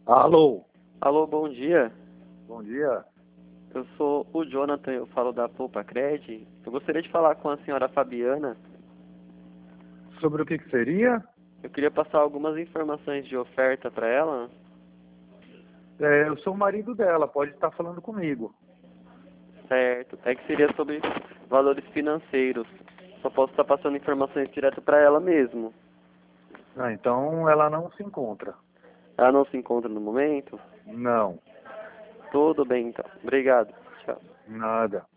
Alô, Alô, bom dia. bom dia. Eu sou o Jonathan, eu falo da Poupa Cred. Eu gostaria de falar com a senhora Fabiana. Sobre o que seria? Eu queria passar algumas informações de oferta para ela. Eu sou o marido dela, pode estar falando comigo. Certo. É que seria sobre valores financeiros. Só posso estar passando informações direto para ela mesmo. Ah, então ela não se encontra. Ela não se encontra no momento? Não, Tudo bem, então. Obrigado. Tchau. nada.